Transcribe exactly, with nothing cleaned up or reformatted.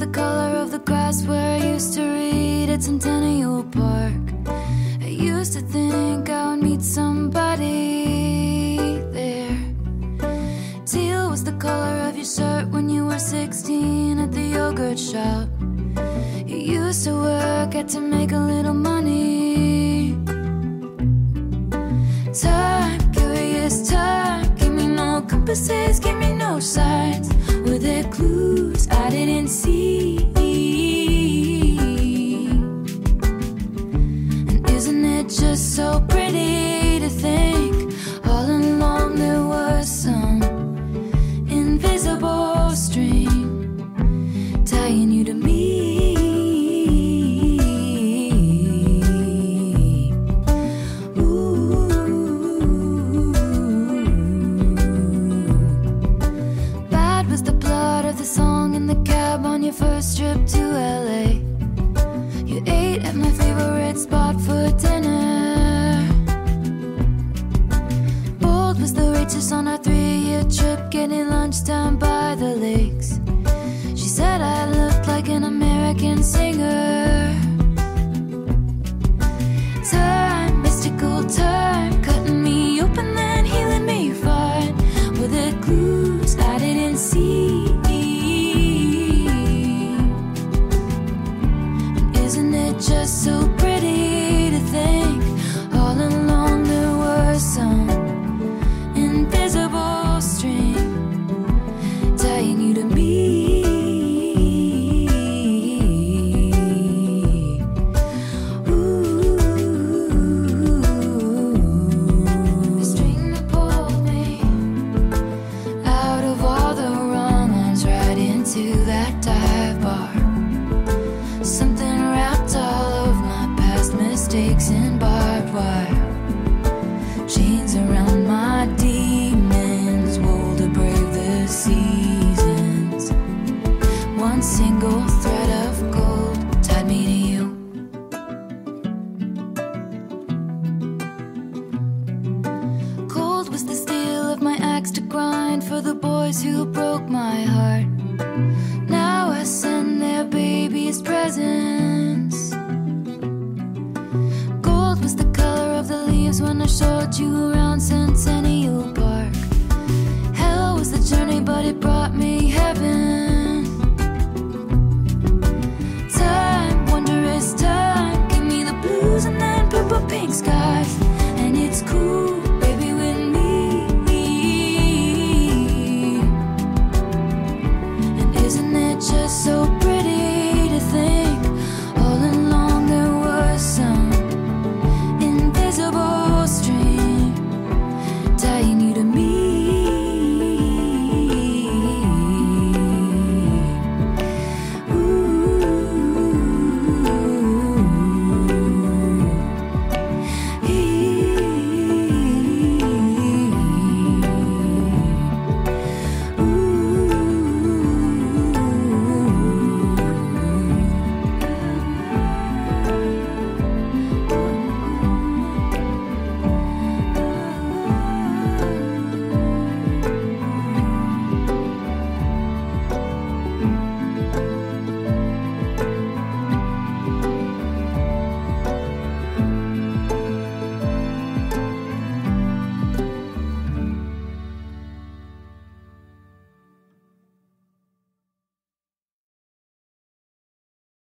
color of the grass where I used to read at Centennial Park. I used to think I would meet somebody there. Teal was the color of your shirt when you were sixteen at the yogurt shop. You used to work at to make a little money. Time, curious time, give me no compasses, give me no signs. Were there clues I didn't see? And isn't it just so pretty to think all along there was some invisible string tying you to me? On your first trip to L A, you ate at my favorite spot for dinner. Bold was the waitress on our three-year trip, getting lunch down by the lakes. She said I looked like an American singer. Time, mystical time, cutting me open then healing me fine. Were there clues I didn't see? Just so pretty to think all along there was some invisible string tying you to me. Ooh, the string that pulled me out of all the wrong ones right into that dive bar. Something wrapped all of my past mistakes in barbed wire. Chains around my demons, wool to brave the seasons. One single thread of gold tied me to you. Cold was the steel of my axe to grind for the boys who broke my heart. Now I send their babies presents. Gold was the color of the leaves when I showed you around.